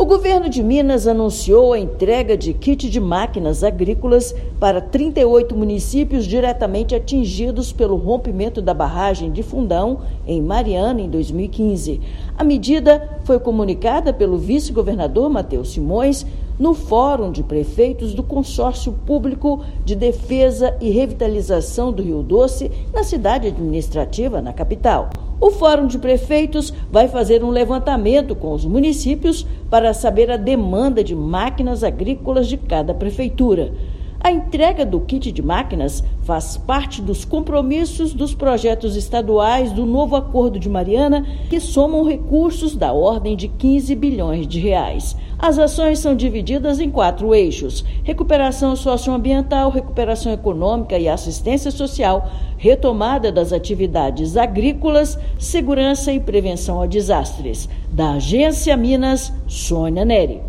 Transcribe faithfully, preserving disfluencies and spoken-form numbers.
governo de Minas anunciou a entrega de kit de máquinas agrícolas para trinta e oito municípios diretamente atingidos pelo rompimento da barragem de Fundão, em Mariana, em dois mil e quinze. A medida foi comunicada pelo vice-governador Matheus Simões no Fórum de Prefeitos do Consórcio Público de Defesa e Revitalização do Rio Doce, na cidade administrativa, na capital. O Fórum de Prefeitos vai fazer um levantamento com os municípios para saber a demanda de máquinas agrícolas de cada prefeitura. A entrega do kit de máquinas faz parte dos compromissos dos projetos estaduais do novo Acordo de Mariana, que somam recursos da ordem de quinze bilhões de reais. As ações são divididas em quatro eixos: recuperação socioambiental, recuperação econômica e assistência social, retomada das atividades agrícolas, segurança e prevenção a desastres. Da Agência Minas, Sônia Neri.